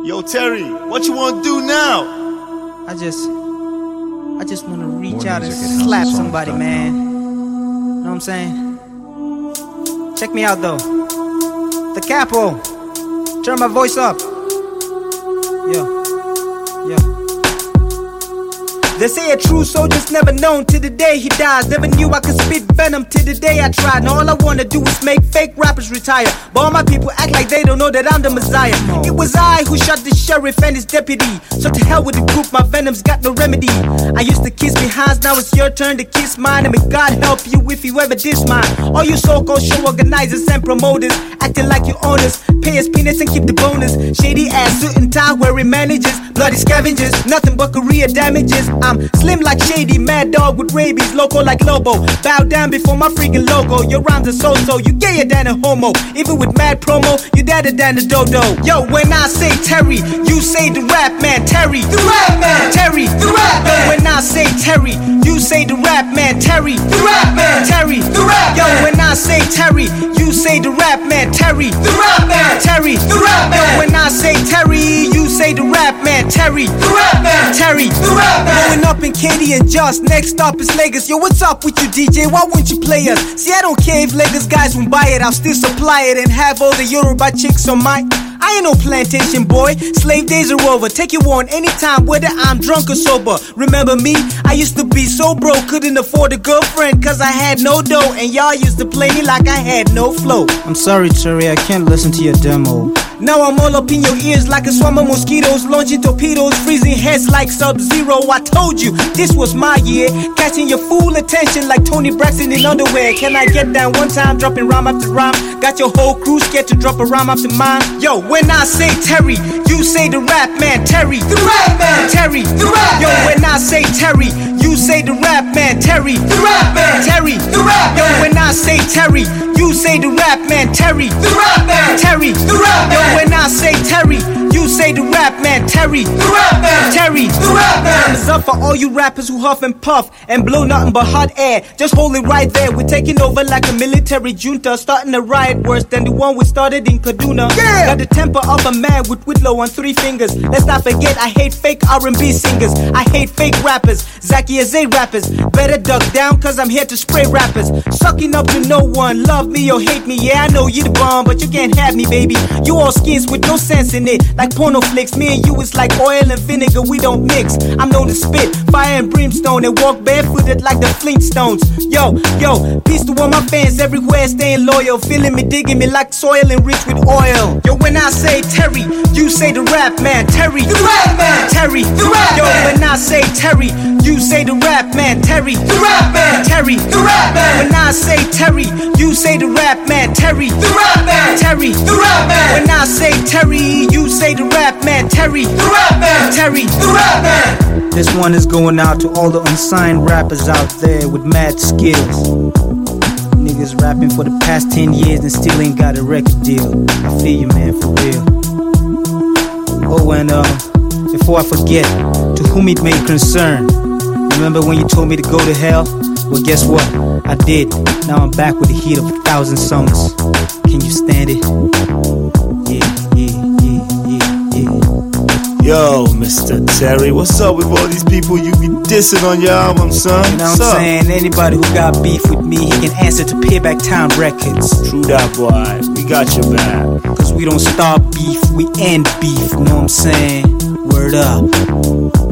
Yo, Terry, what you want to do now? I just want to reach out and slap somebody, man. Know what I'm saying? Check me out, though. The Capo. Turn my voice up. Yo. They say a true soldier's never known till the day he dies. Never knew I could spit venom till the day I tried. Now all I wanna do is make fake rappers retire. But all my people act like they don't know that I'm the Messiah. It was I who shot the sheriff and his deputy. So to hell with the group, my venom's got no remedy. I used to kiss behinds, now it's your turn to kiss mine. And may God help you if you ever diss mine. All you so-called show organizers and promoters acting like you owners. Pay us peanuts and keep the bonus. Shady ass suit and tie wearing managers. Bloody scavengers, nothing but career damages. I'm slim like Shady, mad dog with rabies, loco like Lobo. Bow down before my freaking logo. Your rhymes are so-so, you gayer than a homo. Even with mad promo, you dadder than a dodo. Yo, when I say Terry, you say the rap man. Terry, the rap man. Terry, the rap man. Yo, when I say Terry, you say the rap man. Terry, the rap man. Terry, the rap man. Yo, when I say Terry, you say the rap man. Terry, the rap man. Terry, the rap man. Yo, when I say Terry, you say the rap man. Terry, the rap man. Terry, the rap man. Blowing up in Katy and Just, next stop is Lagos. Yo, what's up with you, DJ? Why won't you play us? See, I don't care if Lagos guys won't buy it. I'll still supply it and have all the Yoruba chicks on my... I ain't no plantation boy, slave days are over. Take you on anytime, whether I'm drunk or sober. Remember me? I used to be so broke, couldn't afford a girlfriend cause I had no dough. And y'all used to play me like I had no flow. I'm sorry, Terry, I can't listen to your demo. Now I'm all up in your ears like a swarm of mosquitoes, launching torpedoes, freezing heads like Sub-Zero. I told you, this was my year, catching your full attention like Tony Braxton in underwear. Can I get down one time, dropping rhyme after rhyme? Got your whole crew scared to drop a rhyme after mine. Yo, when I say Terry, you say the rap man. Terry, the rap man. Terry, the rap man. Yo, when I say Terry, you say the rap man. Terry, the rap man. Terry, the rap man. Yo, when I say Terry, you say the rap man. Terry, the rap man. Terry, the rap man. Yo, when I say Terry, you say the rap man. Terry, the rap man. Terry, the rap man. Time is up for all you rappers who huff and puff and blow nothing but hot air. Just hold it right there. We're taking over like a military junta, starting a riot worse than the one we started in Kaduna. Yeah. Got the temper of a man with Whitlow on 3 fingers. Let's not forget, I hate fake R&B singers. I hate fake rappers, Zacky Azay rappers. Better duck down cause I'm here to spray rappers. Sucking up to no one, love me or hate me. Yeah, I know you the bomb, but you can't have me, baby. You all skins with no sense in it, like porno flicks. Me and you is like oil and vinegar, we don't mix. I'm known to spit fire and brimstone and walk barefooted like the Flintstones. Yo, peace to all my fans everywhere, staying loyal, feeling me, digging me like soil enriched with oil. Yo, when I say Terry, you say the rap man. Terry, the rap man. Terry, the rap man. Yo, when I say Terry, you say the rap man. Terry, the rap man. Terry, the rap man. When I say Terry, you say the rap man. Terry, the rap man. Terry, the rap man. When I say Terry, you say the rap man. Terry, the rap man. Terry, the rap man. This one is going out to all the unsigned rappers out there with mad skills. Niggas rapping for the past 10 years and still ain't got a record deal. I feel you, man, for real. Oh, and before I forget, to whom it may concern, remember when you told me to go to hell? Well, guess what? I did. Now I'm back with the heat of 1,000 summers. Can you stand it? Yeah. Yo, Mr. Terry, what's up with all these people you be dissing on your album, son? You know what I'm saying? Anybody who got beef with me, he can answer to Payback Time Records. True that, boy. We got your back. Cause we don't start beef, we end beef. You know what I'm saying? Word up.